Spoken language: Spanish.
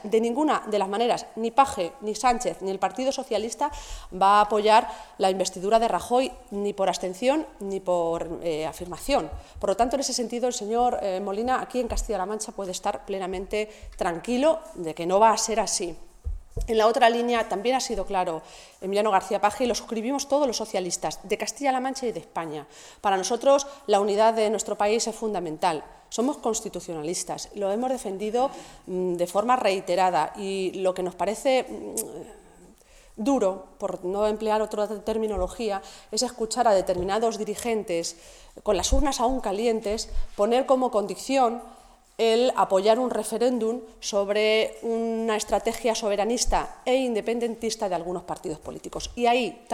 de ninguna de las maneras, ni Page, ni Sánchez, ni el Partido Socialista va a apoyar la investidura de Rajoy, ni por abstención ni por afirmación. Por lo tanto, en ese sentido, el señor Molina, aquí en Castilla-La Mancha, puede estar plenamente tranquilo de que no va a ser así. En la otra línea también ha sido claro Emiliano García Paje, y lo suscribimos todos los socialistas de Castilla-La Mancha y de España. Para nosotros la unidad de nuestro país es fundamental. Somos constitucionalistas, lo hemos defendido de forma reiterada, y lo que nos parece duro, por no emplear otra terminología, es escuchar a determinados dirigentes, con las urnas aún calientes, poner como condición el apoyar un referéndum sobre una estrategia soberanista e independentista de algunos partidos políticos. Y ahí